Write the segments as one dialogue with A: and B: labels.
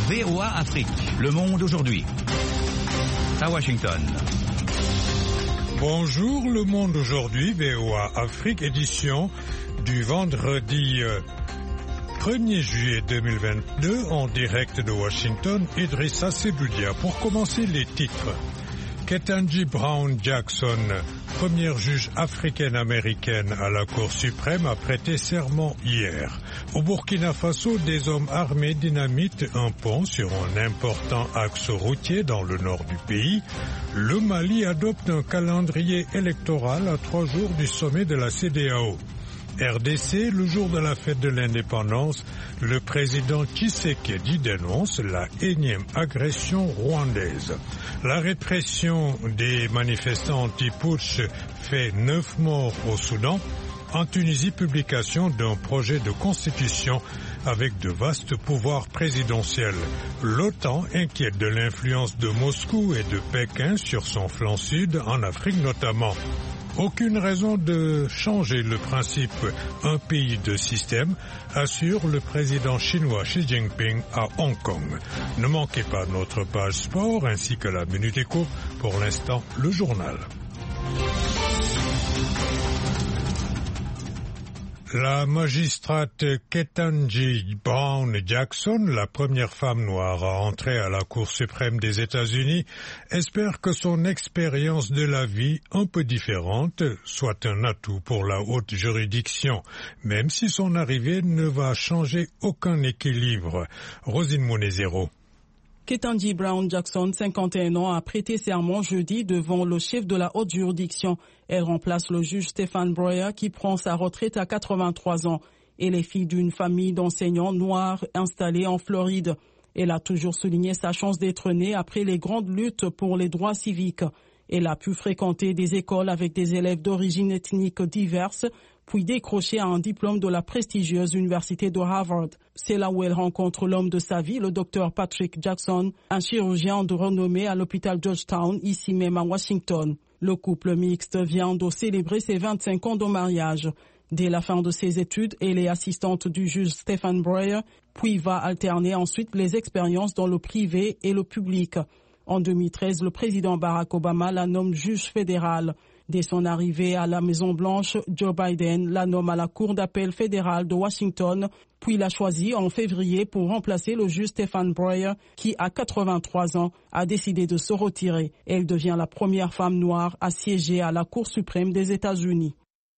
A: VOA Afrique, le monde aujourd'hui. À Washington.
B: Bonjour, le monde aujourd'hui, VOA Afrique, édition du vendredi 1er juillet 2022, en direct de Washington, Idrissa Seloudia. Pour commencer, les titres. Ketanji Brown Jackson, première juge africaine-américaine à la Cour suprême, a prêté serment hier. Au Burkina Faso, des hommes armés dynamitent un pont sur un important axe routier dans le nord du pays. Le Mali adopte un calendrier électoral à 3 jours du sommet de la CEDEAO. RDC, le jour de la fête de l'indépendance, le président Tshisekedi dénonce la énième agression rwandaise. La répression des manifestants anti-putsch fait 9 morts au Soudan. En Tunisie, publication d'un projet de constitution avec de vastes pouvoirs présidentiels. L'OTAN inquiète de l'influence de Moscou et de Pékin sur son flanc sud, en Afrique notamment. Aucune raison de changer le principe un pays deux systèmes, assure le président chinois Xi Jinping à Hong Kong. Ne manquez pas notre page sport ainsi que la Minute Éco. Pour l'instant, le journal. La magistrate Ketanji Brown Jackson, la première femme noire à entrer à la Cour suprême des États-Unis, espère que son expérience de la vie, un peu différente, soit un atout pour la haute juridiction, même si son arrivée ne va changer aucun équilibre. Rosine Monezero.
C: Ketanji Brown Jackson, 51 ans, a prêté serment jeudi devant le chef de la haute juridiction. Elle remplace le juge Stephen Breyer qui prend sa retraite à 83 ans. Elle est fille d'une famille d'enseignants noirs installés en Floride. Elle a toujours souligné sa chance d'être née après les grandes luttes pour les droits civiques. Elle a pu fréquenter des écoles avec des élèves d'origine ethnique diverses, puis décrocher un diplôme de la prestigieuse université de Harvard. C'est là où elle rencontre l'homme de sa vie, le docteur Patrick Jackson, un chirurgien de renommée à l'hôpital Georgetown, ici même à Washington. Le couple mixte vient de célébrer ses 25 ans de mariage. Dès la fin de ses études, elle est assistante du juge Stephen Breyer, puis va alterner ensuite les expériences dans le privé et le public. En 2013, le président Barack Obama la nomme juge fédéral. Dès son arrivée à la Maison-Blanche, Joe Biden la nomme à la Cour d'appel fédérale de Washington, puis l'a choisi en février pour remplacer le juge Stephen Breyer, qui, à 83 ans, a décidé de se retirer. Elle devient la première femme noire à siéger à la Cour suprême des États-Unis.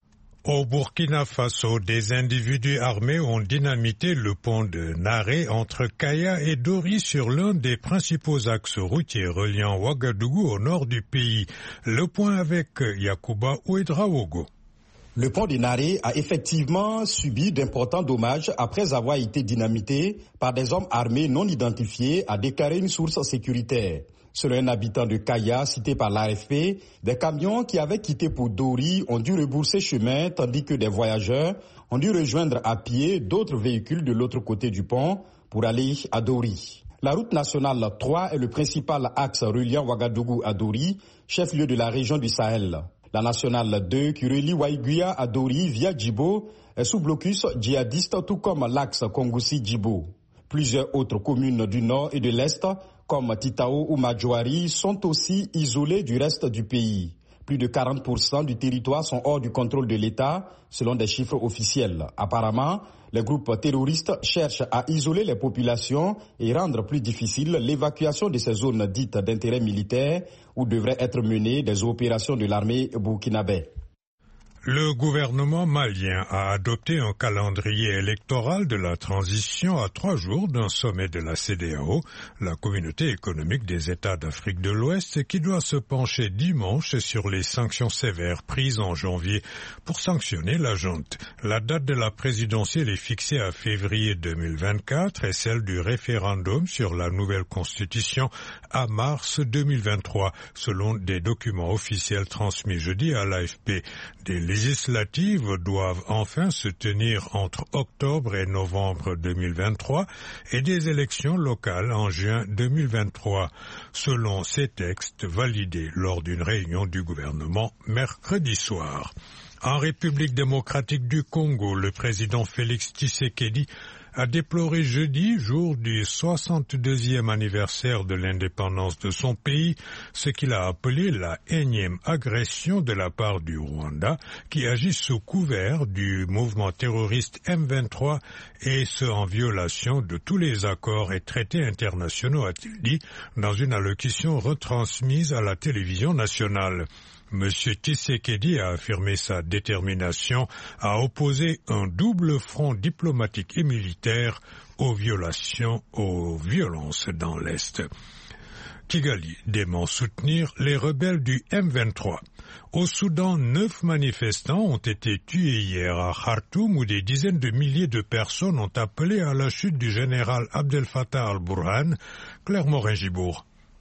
B: Au Burkina Faso, des individus armés ont dynamité le pont de Naré entre Kaya et Dori sur l'un des principaux axes routiers reliant Ouagadougou au nord du pays. Le point avec Yacouba Ouedraogo.
D: Le pont de Naré a effectivement subi d'importants dommages après avoir été dynamité par des hommes armés non identifiés, a déclaré une source sécuritaire. Selon un habitant de Kaya cité par l'AFP, des camions qui avaient quitté pour Dori ont dû rebourser chemin tandis que des voyageurs ont dû rejoindre à pied d'autres véhicules de l'autre côté du pont pour aller à Dori. La route nationale 3 est le principal axe reliant Ouagadougou à Dori, chef-lieu de la région du Sahel. La nationale 2 qui relie Waïguia à Dori via Djibo est sous blocus djihadiste tout comme l'axe Kongoussi-Djibo. Plusieurs autres communes du nord et de l'est comme Titao ou Madjouari sont aussi isolées du reste du pays. Plus de 40% du territoire sont hors du contrôle de l'État, selon des chiffres officiels. Apparemment, les groupes terroristes cherchent à isoler les populations et rendre plus difficile l'évacuation de ces zones dites d'intérêt militaire où devraient être menées des opérations de l'armée burkinabé.
B: Le gouvernement malien a adopté un calendrier électoral de la transition à 3 jours d'un sommet de la CEDEAO, la communauté économique des États d'Afrique de l'Ouest, qui doit se pencher dimanche sur les sanctions sévères prises en janvier pour sanctionner la junte. La date de la présidentielle est fixée à février 2024 et celle du référendum sur la nouvelle constitution à mars 2023, selon des documents officiels transmis jeudi à l'AFP. Des législatives doivent enfin se tenir entre octobre et novembre 2023 et des élections locales en juin 2023, selon ces textes validés lors d'une réunion du gouvernement mercredi soir. En République démocratique du Congo, le président Félix Tshisekedi a déploré jeudi, jour du 62e anniversaire de l'indépendance de son pays, ce qu'il a appelé la énième agression de la part du Rwanda, qui agit sous couvert du mouvement terroriste M23 et ce en violation de tous les accords et traités internationaux, a-t-il dit, dans une allocution retransmise à la télévision nationale. M. Tshisekedi a affirmé sa détermination à opposer un double front diplomatique et militaire aux violences dans l'Est. Kigali dément soutenir les rebelles du M23. Au Soudan, 9 manifestants ont été tués hier à Khartoum où des dizaines de milliers de personnes ont appelé à la chute du général Abdel Fattah al-Burhan. Claire Morin-Gibourg.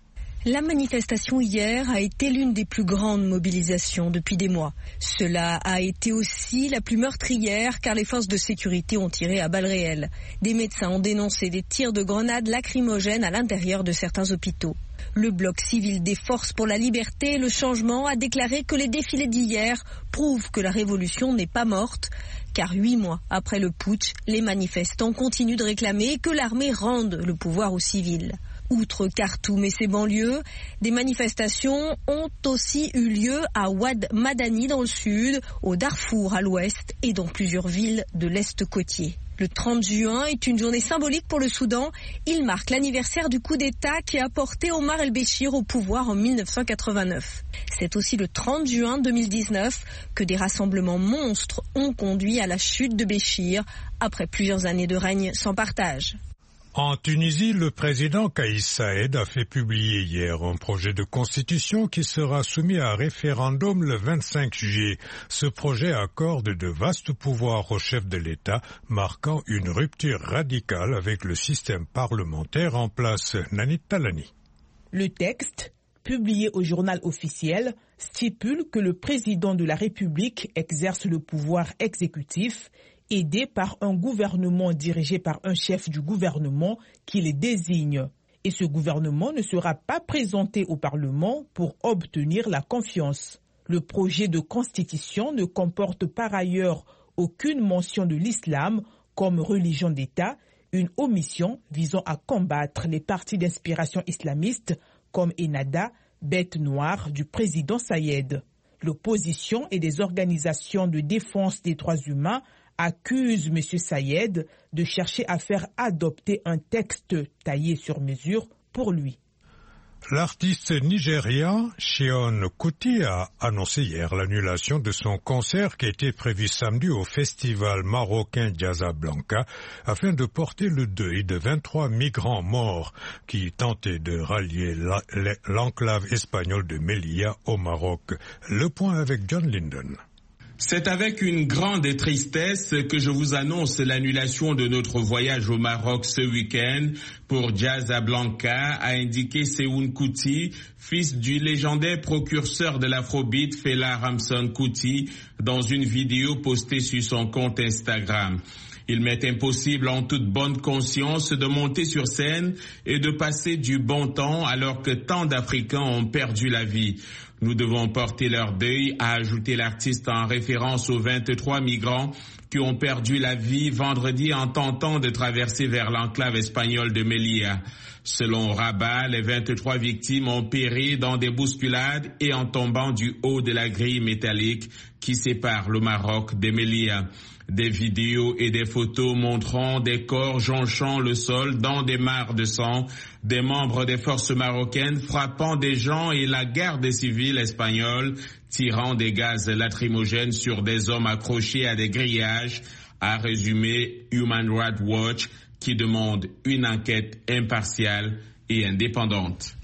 E: La manifestation hier a été l'une des plus grandes mobilisations depuis des mois. Cela a été aussi la plus meurtrière car les forces de sécurité ont tiré à balles réelles. Des médecins ont dénoncé des tirs de grenades lacrymogènes à l'intérieur de certains hôpitaux. Le bloc civil des Forces pour la liberté et le changement a déclaré que les défilés d'hier prouvent que la révolution n'est pas morte. Car 8 mois après le putsch, les manifestants continuent de réclamer que l'armée rende le pouvoir aux civils. Outre Khartoum et ses banlieues, des manifestations ont aussi eu lieu à Ouad Madani dans le sud, au Darfour à l'ouest et dans plusieurs villes de l'est côtier. Le 30 juin est une journée symbolique pour le Soudan. Il marque l'anniversaire du coup d'État qui a porté Omar el-Béchir au pouvoir en 1989. C'est aussi le 30 juin 2019 que des rassemblements monstres ont conduit à la chute de Béchir après plusieurs années de règne sans partage.
B: En Tunisie, le président Kais Saïed a fait publier hier un projet de constitution qui sera soumis à référendum le 25 juillet. Ce projet accorde de vastes pouvoirs au chef de l'État, marquant une rupture radicale avec le système parlementaire en place. Nanit Talani.
F: Le texte, publié au journal officiel, stipule que le président de la République exerce le pouvoir exécutif aidé par un gouvernement dirigé par un chef du gouvernement qui les désigne. Et ce gouvernement ne sera pas présenté au Parlement pour obtenir la confiance. Le projet de constitution ne comporte par ailleurs aucune mention de l'islam comme religion d'État, une omission visant à combattre les partis d'inspiration islamiste comme Ennahda, bête noire du président Saïed. L'opposition et des organisations de défense des droits humains accuse M. Saïed de chercher à faire adopter un texte taillé sur mesure pour lui.
B: L'artiste nigérian Seun Kuti a annoncé hier l'annulation de son concert qui était prévu samedi au festival marocain Casablanca afin de porter le deuil de 23 migrants morts qui tentaient de rallier l'enclave espagnole de Melilla au Maroc. Le point avec John Linden.
G: C'est avec une grande tristesse que je vous annonce l'annulation de notre voyage au Maroc ce week-end pour Casablanca, a indiqué Seun Kuti, fils du légendaire précurseur de l'afrobeat Fela Ramson Kuti, dans une vidéo postée sur son compte Instagram. Il m'est impossible en toute bonne conscience de monter sur scène et de passer du bon temps alors que tant d'Africains ont perdu la vie. Nous devons porter leur deuil, a ajouté l'artiste en référence aux 23 migrants qui ont perdu la vie vendredi en tentant de traverser vers l'enclave espagnole de Melilla. Selon Rabat, les 23 victimes ont péri dans des bousculades et en tombant du haut de la grille métallique qui sépare le Maroc de Melilla. Des vidéos et des photos montrant des corps jonchant le sol dans des mares de sang, des membres des forces marocaines frappant des gens et la garde civile espagnole tirant des gaz lacrymogènes sur des hommes accrochés à des grillages, a résumé Human Rights Watch qui demande une enquête impartiale et indépendante.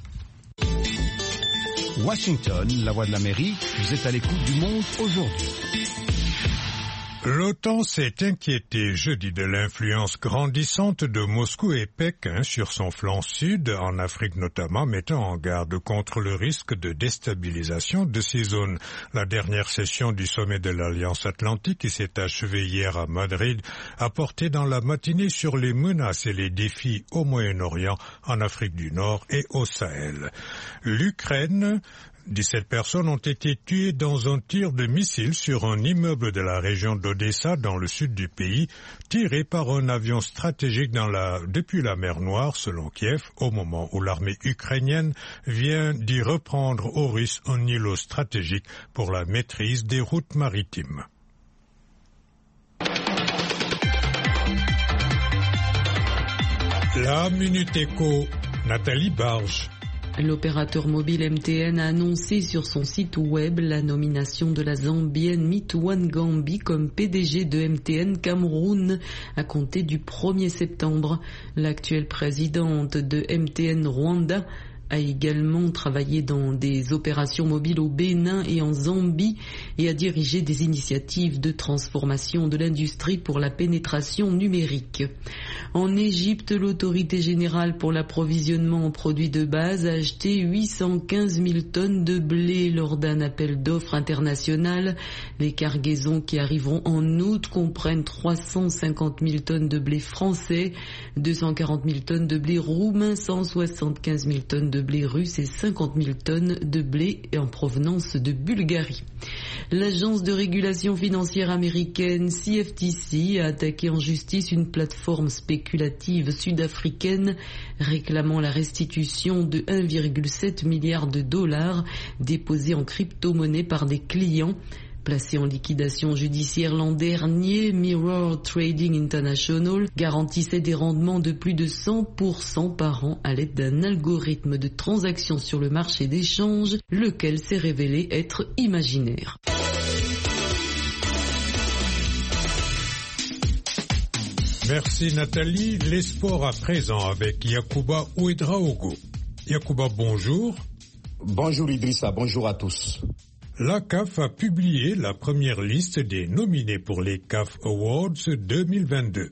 A: Washington, la voix de l'Amérique, vous êtes à l'écoute du monde aujourd'hui.
B: L'OTAN s'est inquiété jeudi de l'influence grandissante de Moscou et Pékin sur son flanc sud, en Afrique notamment, mettant en garde contre le risque de déstabilisation de ces zones. La dernière session du sommet de l'Alliance Atlantique, qui s'est achevée hier à Madrid, a porté dans la matinée sur les menaces et les défis au Moyen-Orient, en Afrique du Nord et au Sahel. L'Ukraine 17 personnes ont été tuées dans un tir de missile sur un immeuble de la région d'Odessa dans le sud du pays, tiré par un avion stratégique depuis la mer Noire, selon Kiev, au moment où l'armée ukrainienne vient d'y reprendre aux Russes un îlot stratégique pour la maîtrise des routes maritimes. La Minute Éco, Nathalie Barge.
H: L'opérateur mobile MTN a annoncé sur son site web la nomination de la Zambienne Mitouane Gambi comme PDG de MTN Cameroun à compter du 1er septembre. L'actuelle présidente de MTN Rwanda a également travaillé dans des opérations mobiles au Bénin et en Zambie et a dirigé des initiatives de transformation de l'industrie pour la pénétration numérique. En Égypte, l'autorité générale pour l'approvisionnement en produits de base a acheté 815 000 tonnes de blé lors d'un appel d'offres international. Les cargaisons qui arriveront en août comprennent 350 000 tonnes de blé français, 240 000 tonnes de blé roumain, 175 000 tonnes de blé russe et 50 000 tonnes de blé en provenance de Bulgarie. L'agence de régulation financière américaine CFTC a attaqué en justice une plateforme spéculative sud-africaine réclamant la restitution de 1,7 milliard de dollars déposés en crypto-monnaie par des clients. Placé en liquidation judiciaire l'an dernier, Mirror Trading International garantissait des rendements de plus de 100% par an à l'aide d'un algorithme de transaction sur le marché d'échange, lequel s'est révélé être imaginaire.
B: Merci Nathalie. Les sports à présent avec Yacouba Ouedraogo. Yacouba, bonjour.
D: Bonjour Idrissa, bonjour à tous.
B: La CAF a publié la première liste des nominés pour les CAF Awards 2022.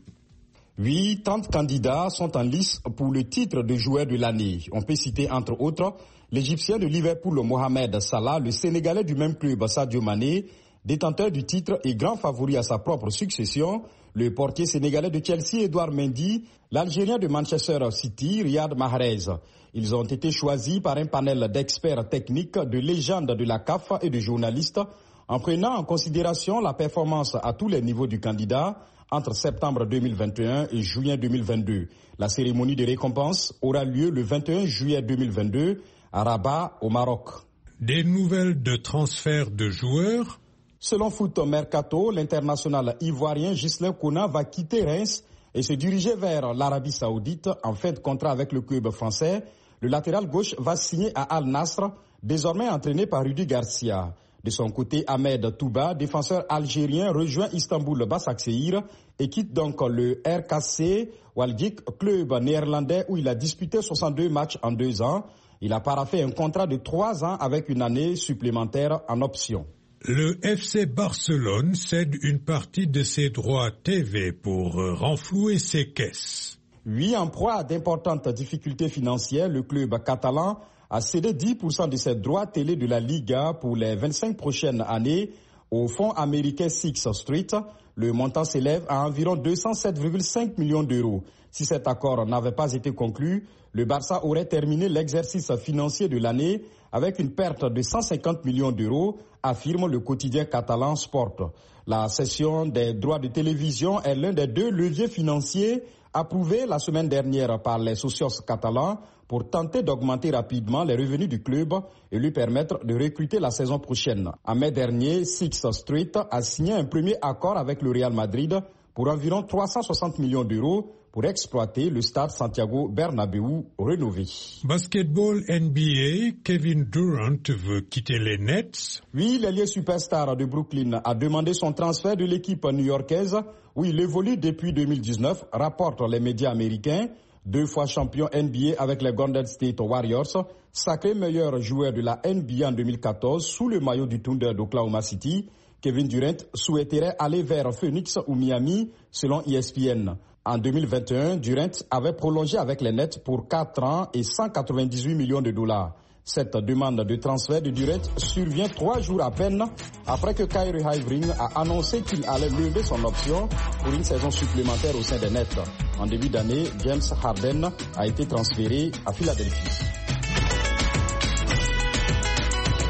D: Oui, 30 candidats sont en lice pour le titre de joueur de l'année. On peut citer entre autres l'Égyptien de Liverpool Mohamed Salah, le Sénégalais du même club Sadio Mané, détenteur du titre et grand favori à sa propre succession, le portier sénégalais de Chelsea Edouard Mendy, l'Algérien de Manchester City Riyad Mahrez. Ils ont été choisis par un panel d'experts techniques, de légendes de la CAF et de journalistes, en prenant en considération la performance à tous les niveaux du candidat entre septembre 2021 et juin 2022. La cérémonie de récompense aura lieu le 21 juillet 2022 à Rabat, au Maroc.
B: Des nouvelles de transfert de joueurs.
D: Selon Foot Mercato, l'international ivoirien Ghislain Kona va quitter Reims et se diriger vers l'Arabie Saoudite en fin de contrat avec le club français. Le latéral gauche va signer à Al Nassr, désormais entraîné par Rudi Garcia. De son côté, Ahmed Touba, défenseur algérien, rejoint Istanbul Başakşehir et quitte donc le RKC Waalwijk, club néerlandais où il a disputé 62 matchs en 2 ans. Il a paraphé un contrat de 3 ans avec une année supplémentaire en option.
B: Le FC Barcelone cède une partie de ses droits TV pour renflouer ses caisses.
D: Oui, en proie à d'importantes difficultés financières, le club catalan a cédé 10% de ses droits télé de la Liga pour les 25 prochaines années au fonds américain Sixth Street. Le montant s'élève à environ 207,5 millions d'euros. Si cet accord n'avait pas été conclu, le Barça aurait terminé l'exercice financier de l'année avec une perte de 150 millions d'euros, affirme le quotidien catalan Sport. La cession des droits de télévision est l'un des 2 leviers financiers approuvés la semaine dernière par les socios catalans pour tenter d'augmenter rapidement les revenus du club et lui permettre de recruter la saison prochaine. En mai dernier, Sixth Street a signé un premier accord avec le Real Madrid pour environ 360 millions d'euros pour exploiter le stade Santiago Bernabéu rénové.
B: Basketball NBA, Kevin Durant veut quitter les Nets.
D: Oui, l'ailier superstar de Brooklyn a demandé son transfert de l'équipe new-yorkaise où il évolue depuis 2019, rapportent les médias américains. 2 fois champion NBA avec les Golden State Warriors, sacré meilleur joueur de la NBA en 2014 sous le maillot du Thunder d'Oklahoma City. Kevin Durant souhaiterait aller vers Phoenix ou Miami, selon ESPN. En 2021, Durant avait prolongé avec les Nets pour 4 ans et 198 millions de dollars. Cette demande de transfert de Durant survient 3 jours à peine après que Kyrie Irving a annoncé qu'il allait lever son option pour une saison supplémentaire au sein des Nets. En début d'année, James Harden a été transféré à Philadelphie.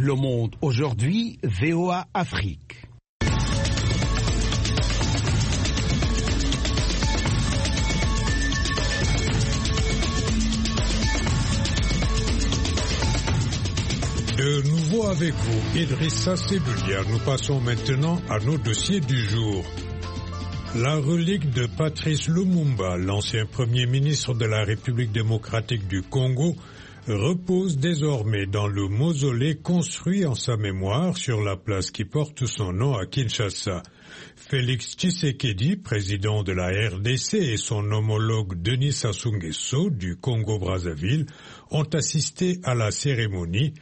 I: Le Monde aujourd'hui, VOA Afrique.
B: De nouveau avec vous, Idrissa Sebulia. Nous passons maintenant à nos dossiers du jour. La relique de Patrice Lumumba, l'ancien premier ministre de la République démocratique du Congo, repose désormais dans le mausolée construit en sa mémoire sur la place qui porte son nom à Kinshasa. Félix Tshisekedi, président de la RDC, et son homologue Denis Sassou Nguesso du Congo-Brazzaville ont assisté à la cérémonie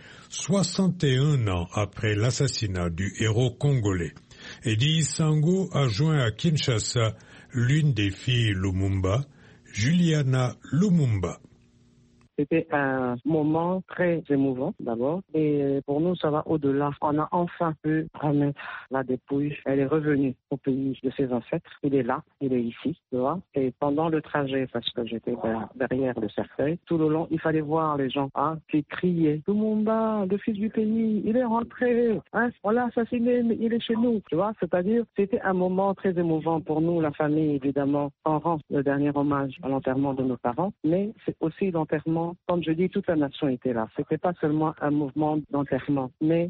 B: 61 ans après l'assassinat du héros congolais. Eddie Sango a joint à Kinshasa l'une des filles Lumumba, Juliana Lumumba.
J: C'était un moment très émouvant d'abord et pour nous ça va au-delà. On a enfin pu remettre la dépouille. Elle est revenue au pays de ses ancêtres. Il est là, il est ici, tu vois. Et pendant le trajet, parce que j'étais derrière le cercueil, tout le long il fallait voir les gens qui criaient Lumumba, le fils du pays, il est rentré, on l'a assassiné, mais il est chez nous, tu vois. C'est-à-dire c'était un moment très émouvant pour nous, la famille évidemment. On rend le dernier hommage à l'enterrement de nos parents, mais c'est aussi l'enterrement. Comme je dis, toute la nation était là. C'était pas seulement un mouvement d'enterrement, mais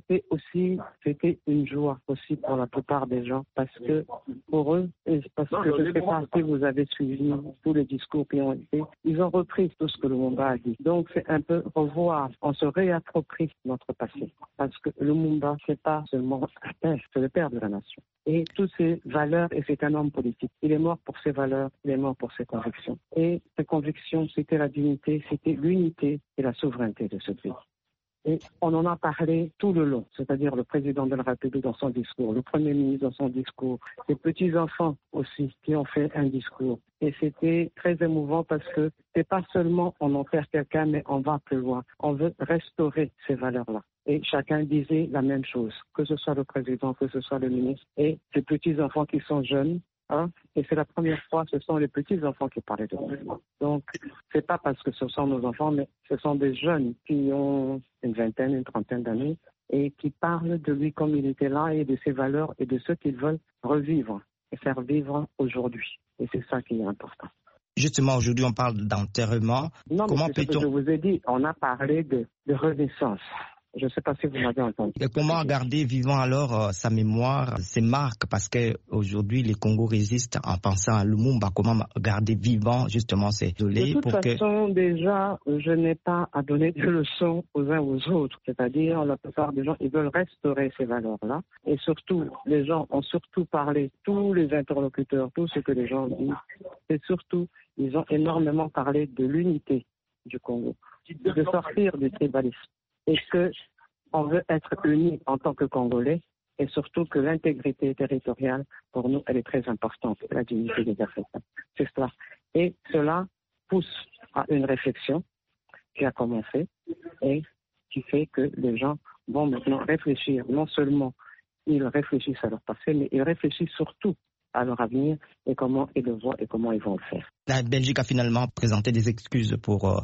J: c'était une joie aussi pour la plupart des gens, parce que pour eux, parce que je ne sais pas si vous avez suivi tous les discours qui ont été, ils ont repris tout ce que Lumumba a dit. Donc c'est un peu revoir, on se réapproprie notre passé, parce que Lumumba c'est pas seulement un père, c'est le père de la nation. Et toutes ses valeurs, et c'est un homme politique. Il est mort pour ses valeurs, il est mort pour ses convictions. Et ses convictions, c'était la dignité, c'était l'unité et la souveraineté de ce pays. Et on en a parlé tout le long, c'est-à-dire le président de la République dans son discours, le premier ministre dans son discours, les petits-enfants aussi qui ont fait un discours. Et c'était très émouvant parce que c'est pas seulement on enterre quelqu'un, mais on va plus loin. On veut restaurer ces valeurs-là. Et chacun disait la même chose, que ce soit le président, que ce soit le ministre. Et ces petits-enfants qui sont jeunes, et c'est la première fois, ce sont les petits-enfants qui parlaient de nous. Donc, c'est pas parce que ce sont nos enfants, mais ce sont des jeunes qui ont une vingtaine, une trentaine d'années et qui parlent de lui comme il était là et de ses valeurs et de ce qu'ils veulent revivre et faire vivre aujourd'hui. Et c'est ça qui est important.
K: Justement, aujourd'hui, on parle d'enterrement.
J: Non, mais c'est ce que je vous ai dit. On a parlé de renaissance. Je ne sais pas si vous m'avez entendu.
K: Et comment garder vivant alors sa mémoire, ses marques? Parce qu'aujourd'hui, les Congos résistent en pensant à Lumumba. Comment garder vivant justement ces données?
J: De toute façon, déjà, je n'ai pas à donner des leçons aux uns aux autres. C'est-à-dire, la plupart des gens, ils veulent restaurer ces valeurs-là. Et surtout, les gens ont surtout parlé, tous les interlocuteurs, tout ce que les gens disent, et surtout, ils ont énormément parlé de l'unité du Congo, de sortir du tribalisme. Et qu'on veut être unis en tant que Congolais et surtout que l'intégrité territoriale, pour nous, elle est très importante, la dignité des Africains. C'est cela. Et cela pousse à une réflexion qui a commencé et qui fait que les gens vont maintenant réfléchir. Non seulement ils réfléchissent à leur passé, mais ils réfléchissent surtout à leur avenir et comment ils le voient et comment ils vont le faire.
K: La Belgique a finalement présenté des excuses pour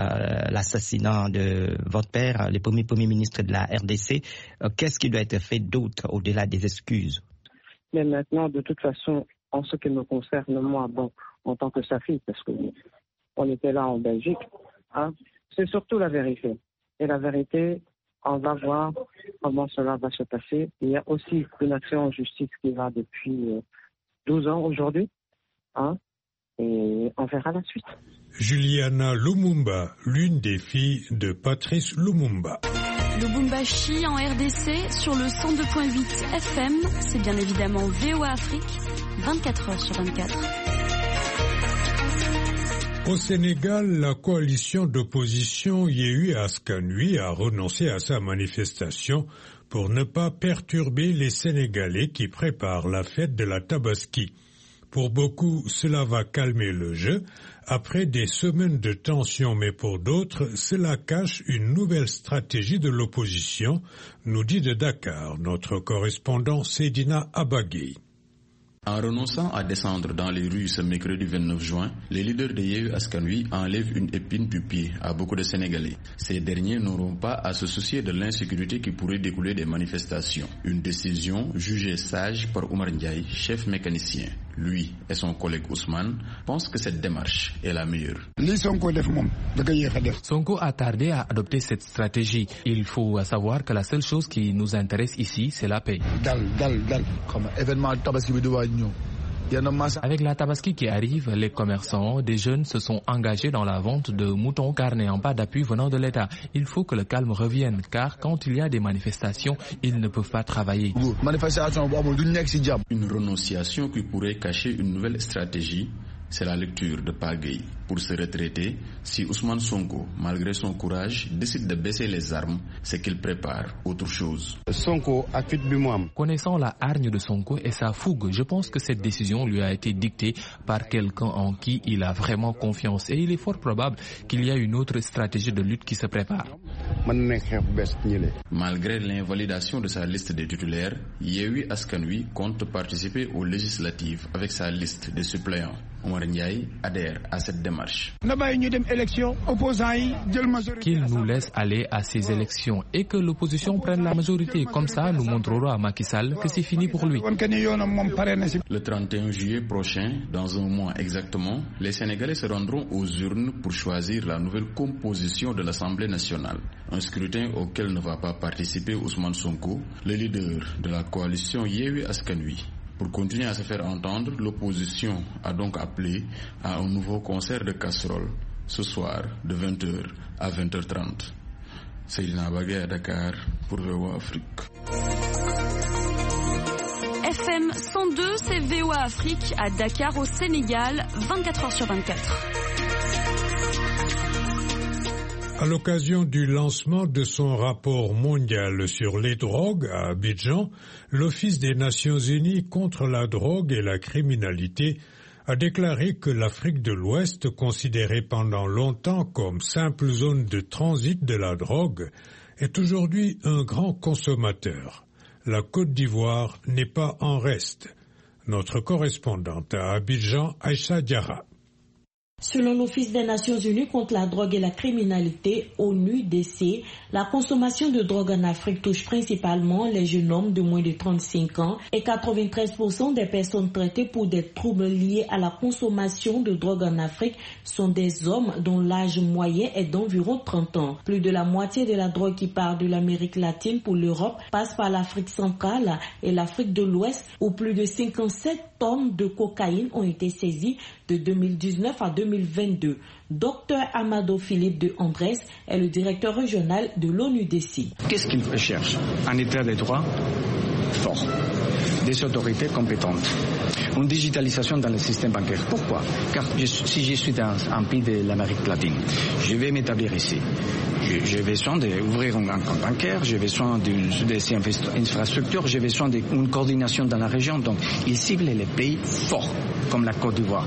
K: l'assassinat de votre père, le premier ministre de la RDC. Qu'est-ce qui doit être fait d'autre au-delà des excuses?
J: Mais maintenant, de toute façon, en ce qui me concerne, moi, en tant que sa fille, parce qu'on était là en Belgique, c'est surtout la vérité. Et la vérité, on va voir comment cela va se passer. Il y a aussi une action en justice qui va depuis 12 ans aujourd'hui, et on verra la suite.
B: Juliana Lumumba, l'une des filles de Patrice Lumumba.
L: Lubumbashi en RDC sur le 102.8 FM, c'est bien évidemment VOA Afrique, 24 heures sur 24.
B: Au Sénégal, la coalition d'opposition Yehu Askanui a renoncé à sa manifestation pour ne pas perturber les Sénégalais qui préparent la fête de la Tabaski. Pour beaucoup, cela va calmer le jeu après des semaines de tension, mais pour d'autres, cela cache une nouvelle stratégie de l'opposition, nous dit de Dakar notre correspondant Seydina Abagui.
M: En renonçant à descendre dans les rues ce mercredi 29 juin, les leaders de Yewwi Askan Wi enlèvent une épine du pied à beaucoup de Sénégalais. Ces derniers n'auront pas à se soucier de l'insécurité qui pourrait découler des manifestations. Une décision jugée sage par Oumar Ndiaye, chef mécanicien. Lui et son collègue Ousmane pensent que cette démarche est la meilleure.
N: Sonko a tardé à adopter cette stratégie. Il faut savoir que la seule chose qui nous intéresse ici, c'est la paix. Avec la Tabaski qui arrive, les commerçants, des jeunes se sont engagés dans la vente de moutons car n'ayant pas d'appui venant de l'État. Il faut que le calme revienne car quand il y a des manifestations, ils ne peuvent pas travailler.
M: Une renonciation qui pourrait cacher une nouvelle stratégie, c'est la lecture de Pagay. Pour se retraiter, si Ousmane Sonko, malgré son courage, décide de baisser les armes, c'est qu'il prépare autre chose.
N: Connaissant la hargne de Sonko et sa fougue, je pense que cette décision lui a été dictée par quelqu'un en qui il a vraiment confiance. Et il est fort probable qu'il y a une autre stratégie de lutte qui se prépare.
M: Malgré l'invalidation de sa liste des titulaires, Yewwi Askan Wi compte participer aux législatives avec sa liste de suppléants. Oumar Ndiaye adhère à cette démarche.
N: Qu'il nous laisse aller à ces élections et que l'opposition prenne la majorité. Comme ça, nous montrerons à Macky Sall que c'est fini pour lui.
M: Le 31 juillet prochain, dans un mois exactement, les Sénégalais se rendront aux urnes pour choisir la nouvelle composition de l'Assemblée nationale. Un scrutin auquel ne va pas participer Ousmane Sonko, le leader de la coalition Yewwi Askan Wi. Pour continuer à se faire entendre, l'opposition a donc appelé à un nouveau concert de casseroles ce soir de 20h à 20h30. Seydina Bagay à Dakar pour VOA Afrique.
L: FM 102, c'est VOA Afrique à Dakar au Sénégal, 24h sur 24.
B: À l'occasion du lancement de son rapport mondial sur les drogues à Abidjan, l'Office des Nations Unies contre la drogue et la criminalité a déclaré que l'Afrique de l'Ouest, considérée pendant longtemps comme simple zone de transit de la drogue, est aujourd'hui un grand consommateur. La Côte d'Ivoire n'est pas en reste. Notre correspondante à Abidjan, Aïcha Diarra.
O: Selon l'Office des Nations Unies contre la drogue et la criminalité, ONU-DC, la consommation de drogue en Afrique touche principalement les jeunes hommes de moins de 35 ans et 93% des personnes traitées pour des troubles liés à la consommation de drogue en Afrique sont des hommes dont l'âge moyen est d'environ 30 ans. Plus de la moitié de la drogue qui part de l'Amérique latine pour l'Europe passe par l'Afrique centrale et l'Afrique de l'Ouest où plus de 57 tonnes de cocaïne ont été saisies de 2019 à 2022. Dr Amado Philippe de Andrés est le directeur régional de l'ONU-DC.
P: Qu'est-ce qu'il recherche? Un état de droit fort, des autorités compétentes, une digitalisation dans le système bancaire. Pourquoi? Car si je suis dans un pays de l'Amérique latine, je vais m'établir ici. J'ai besoin d'ouvrir un compte bancaire, j'ai besoin des infrastructures, j'ai besoin d'une coordination dans la région. Donc, ils ciblent les pays forts, comme la Côte d'Ivoire,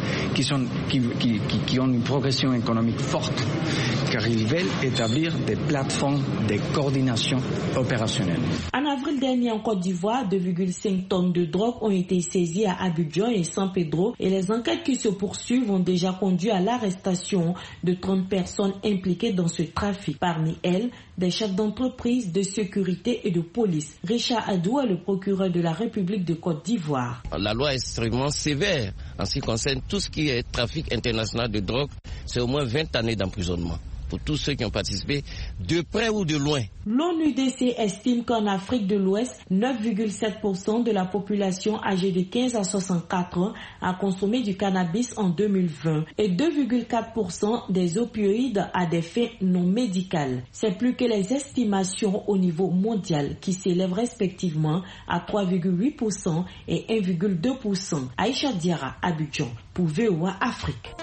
P: qui ont une progression économique forte, car ils veulent établir des plateformes de coordination opérationnelle.
O: En avril dernier, en Côte d'Ivoire, 2,5 tonnes de drogue ont été saisies à Abidjan et San Pedro, et les enquêtes qui se poursuivent ont déjà conduit à l'arrestation de 30 personnes impliquées dans ce trafic. Parmi elles, des chefs d'entreprise, de sécurité et de police. Richard Adou est le procureur de la République de Côte d'Ivoire.
Q: La loi est extrêmement sévère en ce qui concerne tout ce qui est trafic international de drogue. C'est au moins 20 années d'emprisonnement pour tous ceux qui ont participé, de près ou de loin.
O: L'ONU-DC estime qu'en Afrique de l'Ouest, 9,7% de la population âgée de 15 à 64 ans a consommé du cannabis en 2020 et 2,4% des opioïdes à des fins non médicales. C'est plus que les estimations au niveau mondial qui s'élèvent respectivement à 3,8% et 1,2%. Aïcha Diarra, Abidjan, pour VOA Afrique.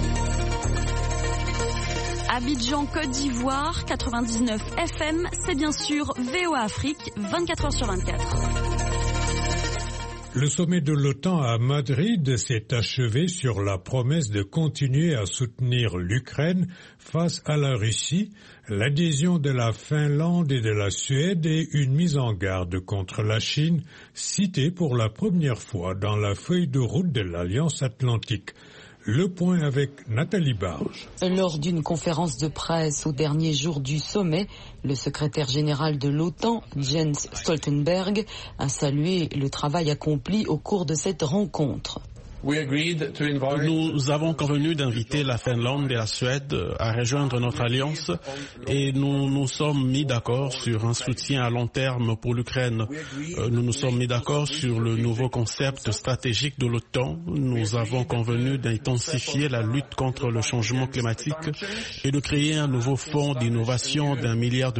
L: Abidjan, Côte d'Ivoire, 99 FM, c'est bien sûr VOA Afrique, 24h sur 24.
B: Le sommet de l'OTAN à Madrid s'est achevé sur la promesse de continuer à soutenir l'Ukraine face à la Russie, l'adhésion de la Finlande et de la Suède et une mise en garde contre la Chine, citée pour la première fois dans la feuille de route de l'Alliance Atlantique. Le point avec Nathalie Barge.
H: Lors d'une conférence de presse au dernier jour du sommet, le secrétaire général de l'OTAN, Jens Stoltenberg, a salué le travail accompli au cours de cette rencontre.
R: Nous avons convenu d'inviter la Finlande et la Suède à rejoindre notre alliance et nous nous sommes mis d'accord sur un soutien à long terme pour l'Ukraine. Nous nous sommes mis d'accord sur le nouveau concept stratégique de l'OTAN. Nous avons convenu d'intensifier la lutte contre le changement climatique et de créer un nouveau fonds d'innovation d'$1 milliard.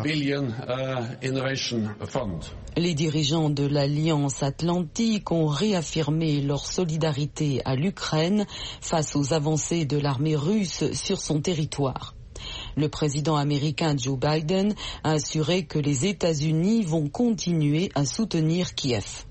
H: Les dirigeants de l'Alliance Atlantique ont réaffirmé leur solidarité à l'Ukraine face aux avancées de l'armée russe sur son territoire. Le président américain Joe Biden a assuré que les États-Unis vont continuer à soutenir Kiev.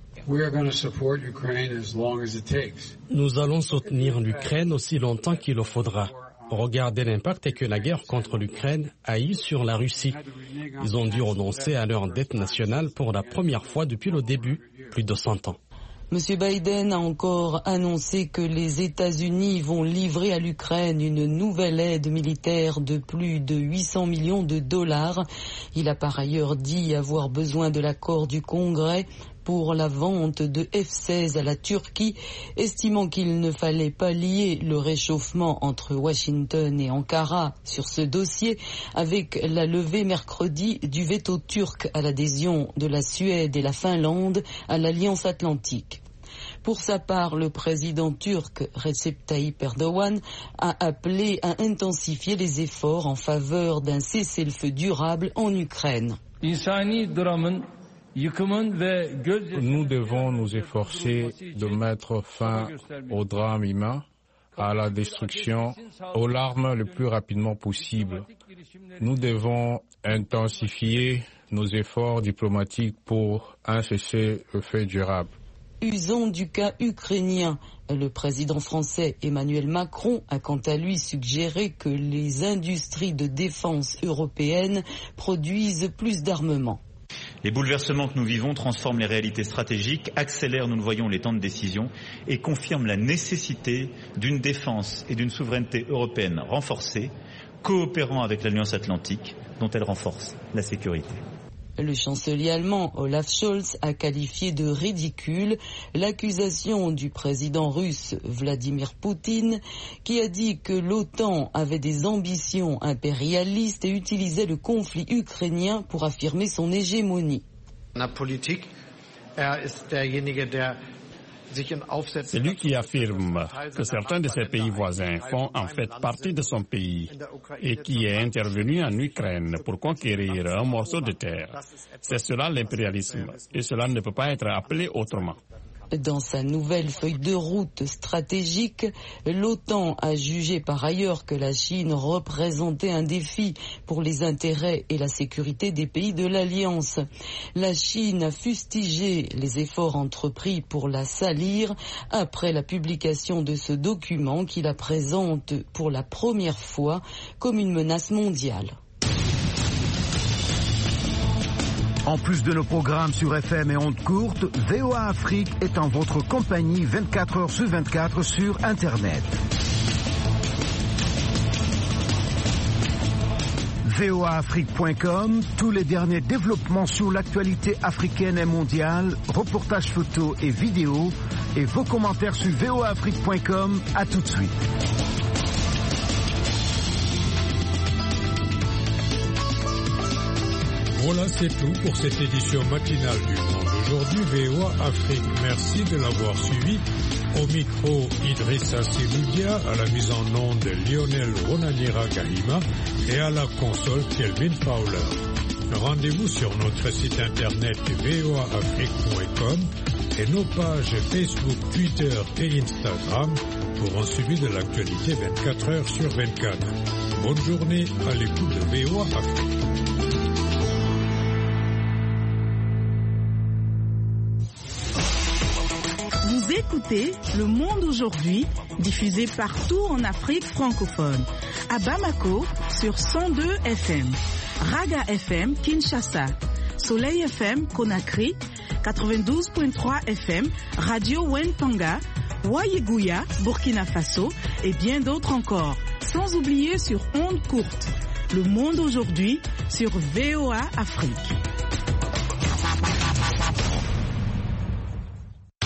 S: Nous allons soutenir l'Ukraine aussi longtemps qu'il le faudra. Regardez l'impact que la guerre contre l'Ukraine a eu sur la Russie. Ils ont dû renoncer à leur dette nationale pour la première fois depuis le début, plus de 100 ans.
H: M. Biden a encore annoncé que les États-Unis vont livrer à l'Ukraine une nouvelle aide militaire de plus de $800 millions. Il a par ailleurs dit avoir besoin de l'accord du Congrès pour la vente de F-16 à la Turquie, estimant qu'il ne fallait pas lier le réchauffement entre Washington et Ankara sur ce dossier avec la levée mercredi du veto turc à l'adhésion de la Suède et la Finlande à l'Alliance Atlantique. Pour sa part, le président turc Recep Tayyip Erdogan a appelé à intensifier les efforts en faveur d'un cessez-le-feu durable en Ukraine.
T: Nous devons nous efforcer de mettre fin au drame humain, à la destruction, aux larmes le plus rapidement possible. Nous devons intensifier nos efforts diplomatiques pour un cessez-le-feu durable.
H: Usant du cas ukrainien, le président français Emmanuel Macron a quant à lui suggéré que les industries de défense européennes produisent plus d'armements.
U: Les bouleversements que nous vivons transforment les réalités stratégiques, accélèrent, nous le voyons, les temps de décision et confirment la nécessité d'une défense et d'une souveraineté européenne renforcées, coopérant avec l'Alliance Atlantique, dont elle renforce la sécurité.
H: Le chancelier allemand Olaf Scholz a qualifié de ridicule l'accusation du président russe Vladimir Poutine qui a dit que l'OTAN avait des ambitions impérialistes et utilisait le conflit ukrainien pour affirmer son hégémonie.
V: C'est lui qui affirme que certains de ses pays voisins font en fait partie de son pays et qui est intervenu en Ukraine pour conquérir un morceau de terre. C'est cela l'impérialisme et cela ne peut pas être appelé autrement.
H: Dans sa nouvelle feuille de route stratégique, l'OTAN a jugé par ailleurs que la Chine représentait un défi pour les intérêts et la sécurité des pays de l'Alliance. La Chine a fustigé les efforts entrepris pour la salir après la publication de ce document qui la présente pour la première fois comme une menace mondiale.
I: En plus de nos programmes sur FM et ondes courtes, VOA Afrique est en votre compagnie 24 heures sur 24 sur Internet. voaafrique.com, tous les derniers développements sur l'actualité africaine et mondiale, reportages photos et vidéos, et vos commentaires sur voaafrique.com. À tout de suite.
B: Voilà, c'est tout pour cette édition matinale du Monde. Aujourd'hui, VOA Afrique. Merci de l'avoir suivi. Au micro, Idrissa Seloudia, à la mise en onde Lionel Ronanira Gahima et à la console Kelvin Fowler. Rendez-vous sur notre site internet voaafrique.com et nos pages Facebook, Twitter et Instagram pour un suivi de l'actualité 24 heures sur 24. Bonne journée à l'écoute de VOA Afrique.
C: écoutez Le Monde aujourd'hui, diffusé partout en Afrique francophone. À Bamako, sur 102 FM. Raga FM, Kinshasa. Soleil FM, Conakry. 92.3 FM, Radio Wentanga. Wayigouya, Burkina Faso. Et bien d'autres encore. Sans oublier sur ondes courtes. Le Monde aujourd'hui, sur VOA Afrique.